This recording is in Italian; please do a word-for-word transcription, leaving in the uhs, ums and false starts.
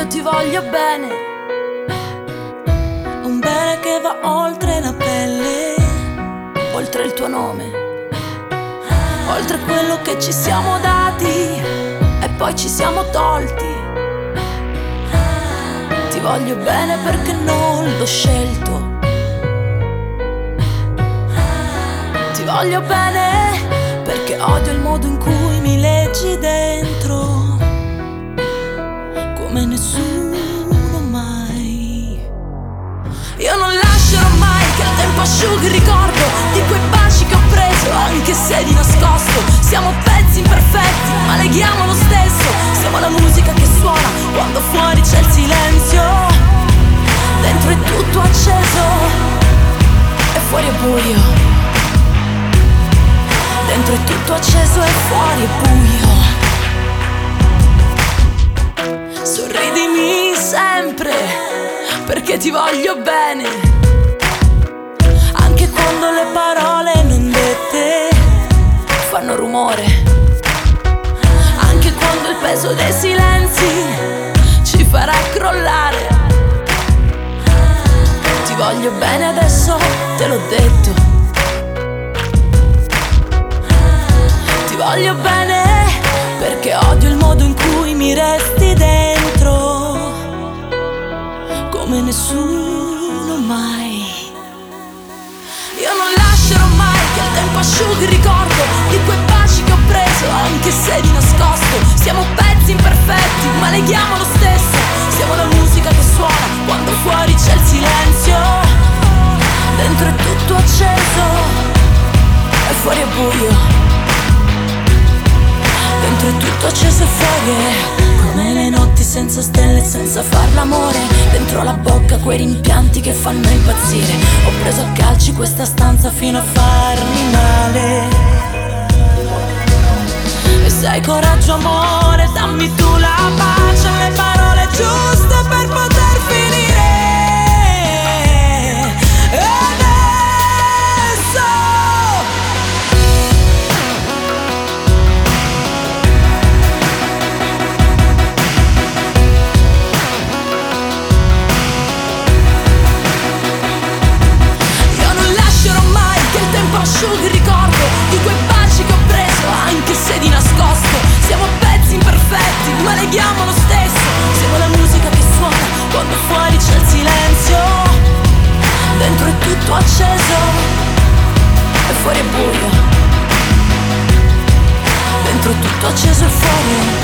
io ti voglio bene, un bene che va oltre la pelle, oltre il tuo nome, oltre quello che ci siamo dati e poi ci siamo tolti. Ti voglio bene perché non l'ho scelto. Ti voglio bene perché odio il modo in cui mi leggi dentro, come nessuno mai. Io non lascerò mai che il tempo asciughi il ricordo di quei baci che ho preso, anche se di nascosto. Siamo pezzi imperfetti, ma leghiamo lo stesso. Siamo la musica che suona quando fuori c'è il silenzio. Dentro è tutto acceso e fuori è buio. Dentro è tutto acceso e fuori è buio. Sorridimi sempre, perché ti voglio bene, anche quando le parole non dette fanno rumore, anche quando il peso dei silenzi ci farà crollare. Ti voglio bene adesso, te l'ho detto. Ti voglio bene perché odio il modo in cui mi resti dentro, come nessuno mai. Io non lascerò mai che il tempo asciughi il ricordo di quei baci che ho preso, anche se di nascosto. Siamo pezzi imperfetti, ma leghiamo lo stesso. Siamo la musica che suona quando fuori c'è il silenzio. Dentro è tutto acceso e fuori è buio. Dentro è tutto acceso e fuori è come le notti senza stelle e senza far l'amore. Dentro la bocca quei rimpianti che fanno impazzire. Ho preso a calci questa stanza fino a farmi male. E se hai coraggio amore, dammi tu la pace, le parole giuste per poter finire. Asciughi il ricordo di quei baci che ho preso, anche se di nascosto. Siamo pezzi imperfetti, ma leghiamo lo stesso. Siamo la musica che suona quando fuori c'è il silenzio. Dentro è tutto acceso e fuori è buio. Dentro è tutto acceso e fuori è